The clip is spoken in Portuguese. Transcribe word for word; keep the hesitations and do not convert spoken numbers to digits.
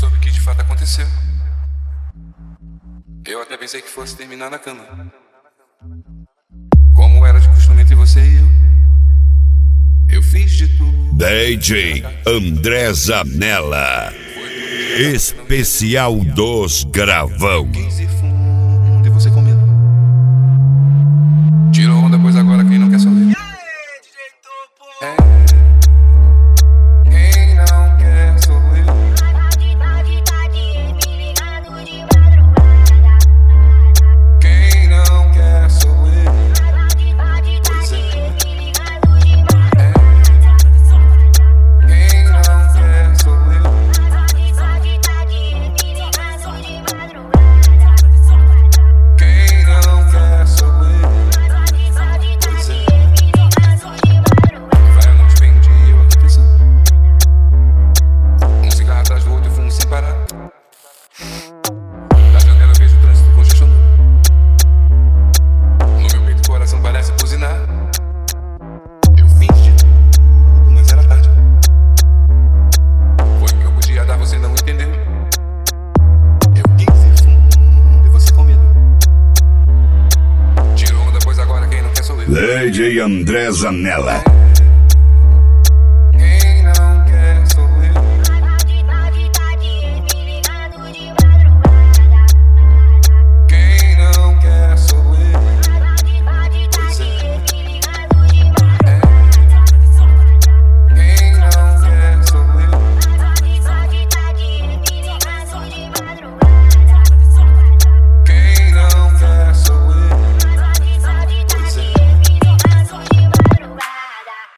soube o que de fato aconteceu. Eu até pensei que fosse terminar na cama, como era de costume entre você e eu. Eu fiz de tudo. D J André Zanella, especial dos Gravão. quinze fundo e você com medo. Tirou onda, pois agora quem não quer sou eu. É. Quem não quer sou eu. Quem não quer sou eu. Pois é. É. Quem não quer sou eu. Quem não quer sou eu. Pois é. Vai a noite, bem dia, eu aqui pensando. Um cigarro atrás do outro e fumo sem parar. Da janela eu vejo o trânsito congestionando. No meu peito o coração parece buzinar. Eu fiz de tudo, mas era tarde. Foi o que eu podia dar, você não entendeu. Eu quis ir fundo e você com medo. Tirou onda, pois agora quem não quer sou eu. D J André Zanella.